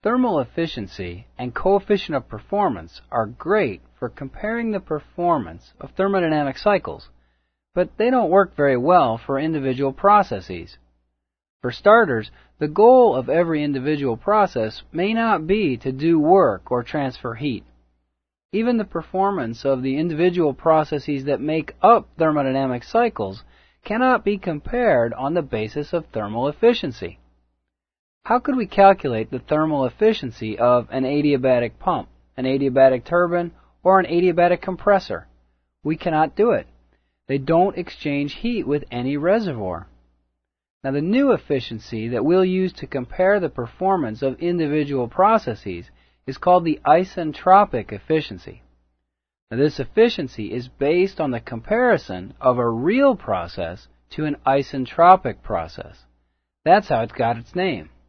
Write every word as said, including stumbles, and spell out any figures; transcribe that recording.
Thermal efficiency and coefficient of performance are great for comparing the performance of thermodynamic cycles, but they don't work very well for individual processes. For starters, the goal of every individual process may not be to do work or transfer heat. Even the performance of the individual processes that make up thermodynamic cycles cannot be compared on the basis of thermal efficiency. How could we calculate the thermal efficiency of an adiabatic pump, an adiabatic turbine, or an adiabatic compressor? We cannot do it. They don't exchange heat with any reservoir. Now, the new efficiency that we'll use to compare the performance of individual processes is called the isentropic efficiency. Now, this efficiency is based on the comparison of a real process to an isentropic process. That's how it got its name.